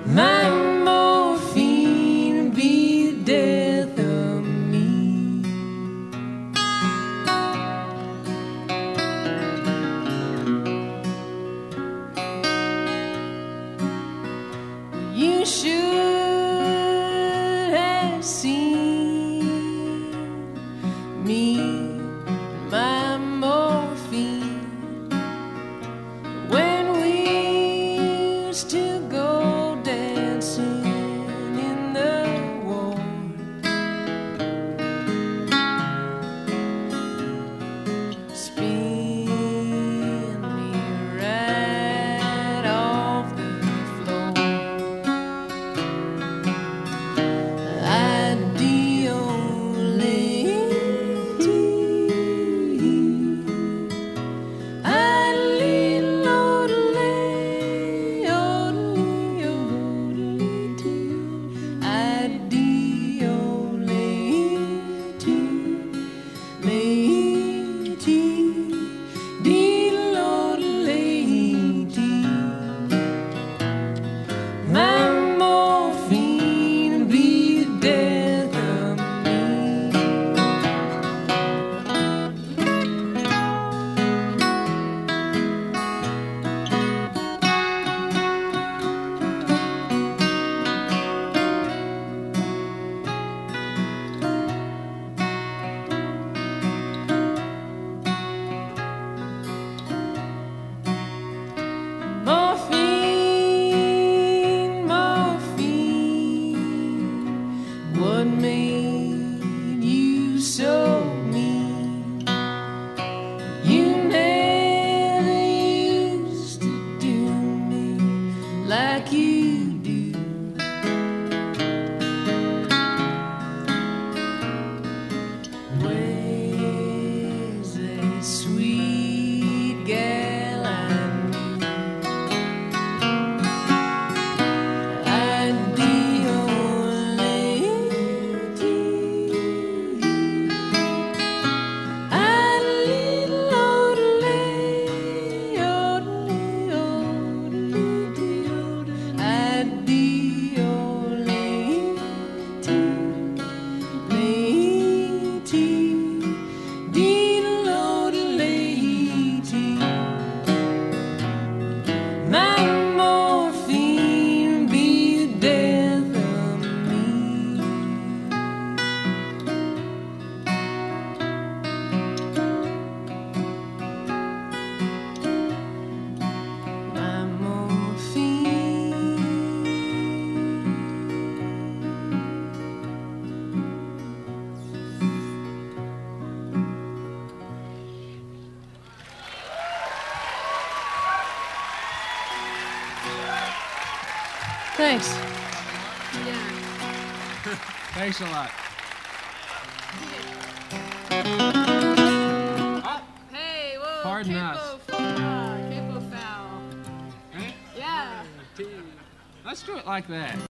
My morphine be the death of me. You should have seen me, my morphine, when we used to go dancing in the ward. Spin me right off the floor. Addio, lady. Morphine, morphine, what made you so mean? You never used to do me like you do. Where's that sweet gal I knew? Addio, lady. Addio, lady. My morphine be the death of me. My morphine. Thanks. Thanks a lot. Hey, whoa, Pardon capo, us. capo foul. Eh? Yeah. Let's do it like that.